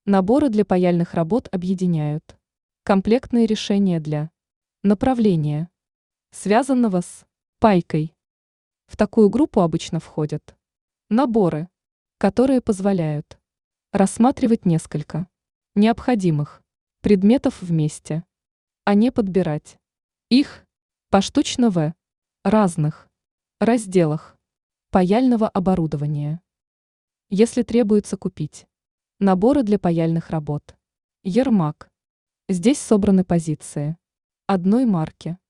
Наборы для паяльных работ объединяют комплектные решения для направления, связанного с пайкой. В такую группу обычно входят наборы, которые позволяют рассматривать несколько необходимых предметов вместе, а не подбирать их поштучно в разных разделах паяльного оборудования. Если требуется купить наборы для паяльных работ, Ермак. Здесь собраны позиции одной марки.